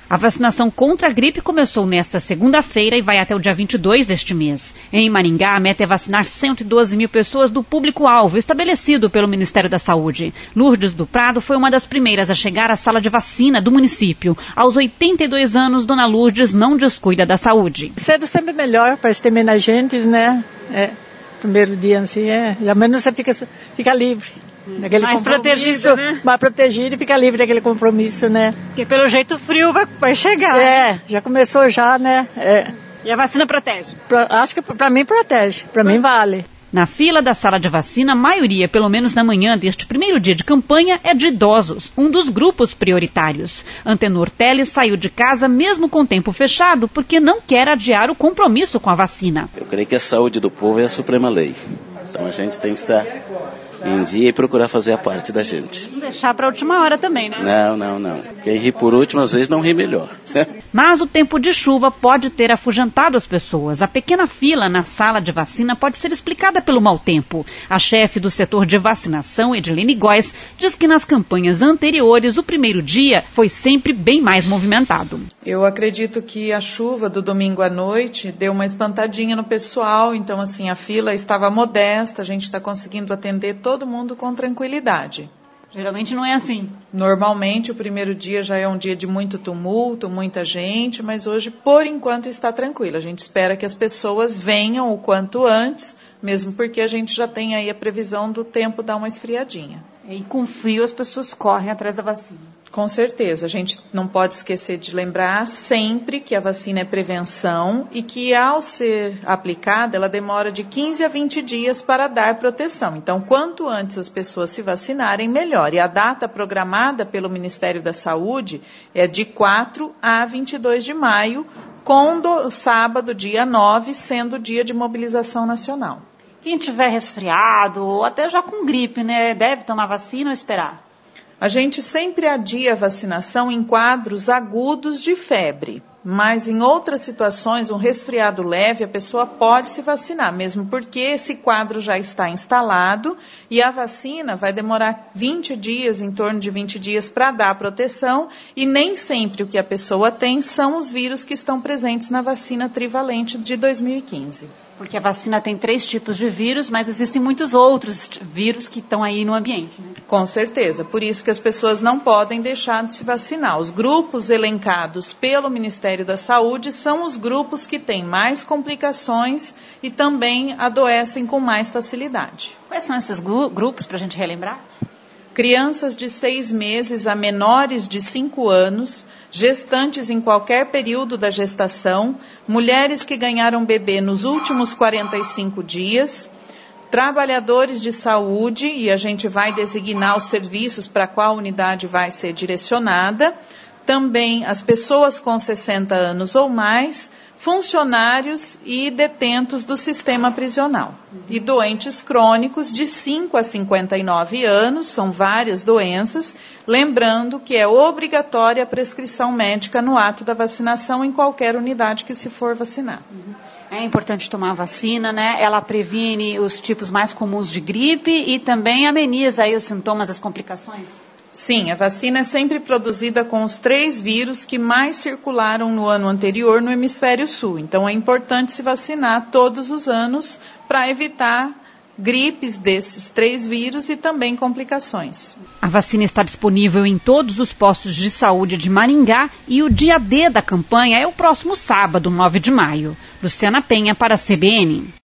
A vacinação contra a gripe começou nesta segunda-feira e vai até o dia 22 deste mês. Em Maringá, a meta é vacinar 112 mil pessoas do público-alvo estabelecido pelo Ministério da Saúde. Lourdes do Prado foi uma das primeiras a chegar à sala de vacina do município. Aos 82 anos, Dona Lourdes não descuida da saúde. Cedo sempre melhor para ter menos gente, né? Primeiro dia assim, já menos você fica livre. Mais protegido, né? Mais protegido e fica livre daquele compromisso, né? Porque pelo jeito o frio vai chegar. Já começou já, né? E a vacina protege? Acho que para mim protege, para mim vale. Na fila da sala de vacina, a maioria, pelo menos na manhã deste primeiro dia de campanha, é de idosos, um dos grupos prioritários. Antenor Teles saiu de casa mesmo com o tempo fechado porque não quer adiar o compromisso com a vacina. Eu creio que a saúde do povo é a suprema lei. Então a gente tem que estar em dia e procurar fazer a parte da gente. Não deixar para a última hora também, né? Não. Quem ri por último, às vezes não ri melhor. Mas o tempo de chuva pode ter afugentado as pessoas. A pequena fila na sala de vacina pode ser explicada pelo mau tempo. A chefe do setor de vacinação, Edilene Góes, diz que nas campanhas anteriores, o primeiro dia foi sempre bem mais movimentado. Eu acredito que a chuva do domingo à noite deu uma espantadinha no pessoal, então assim, a fila estava modesta, a gente está conseguindo atender todo mundo com tranquilidade. Geralmente não é assim. Normalmente o primeiro dia já é um dia de muito tumulto, muita gente, mas hoje por enquanto está tranquilo. A gente espera que as pessoas venham o quanto antes, mesmo porque a gente já tem aí a previsão do tempo dar uma esfriadinha. E com frio as pessoas correm atrás da vacina. Com certeza, a gente não pode esquecer de lembrar sempre que a vacina é prevenção e que ao ser aplicada ela demora de 15 a 20 dias para dar proteção. Então, quanto antes as pessoas se vacinarem, melhor. E a data programada pelo Ministério da Saúde é de 4 a 22 de maio, com sábado, dia 9, sendo o dia de mobilização nacional. Quem tiver resfriado ou até já com gripe, né, deve tomar vacina ou esperar? A gente sempre adia a vacinação em quadros agudos de febre, mas em outras situações, um resfriado leve, a pessoa pode se vacinar, mesmo porque esse quadro já está instalado e a vacina vai demorar 20 dias, em torno de 20 dias, para dar proteção e nem sempre o que a pessoa tem são os vírus que estão presentes na vacina trivalente de 2015. Porque a vacina tem 3 tipos de vírus, mas existem muitos outros vírus que estão aí no ambiente, né? Com certeza, por isso que as pessoas não podem deixar de se vacinar. Os grupos elencados pelo Ministério da Saúde são os grupos que têm mais complicações e também adoecem com mais facilidade. Quais são esses grupos, para a gente relembrar? Crianças de 6 meses a menores de 5 anos, gestantes em qualquer período da gestação, mulheres que ganharam bebê nos últimos 45 dias, trabalhadores de saúde, e a gente vai designar os serviços para qual unidade vai ser direcionada, também as pessoas com 60 anos ou mais, funcionários e detentos do sistema prisional. E doentes crônicos de 5 a 59 anos, são várias doenças, lembrando que é obrigatória a prescrição médica no ato da vacinação em qualquer unidade que se for vacinar. É importante tomar a vacina, né? Ela previne os tipos mais comuns de gripe e também ameniza aí os sintomas, as complicações? Sim, a vacina é sempre produzida com os 3 vírus que mais circularam no ano anterior no hemisfério sul. Então é importante se vacinar todos os anos para evitar gripes desses 3 vírus e também complicações. A vacina está disponível em todos os postos de saúde de Maringá e o dia D da campanha é o próximo sábado, 9 de maio. Luciana Penha para a CBN.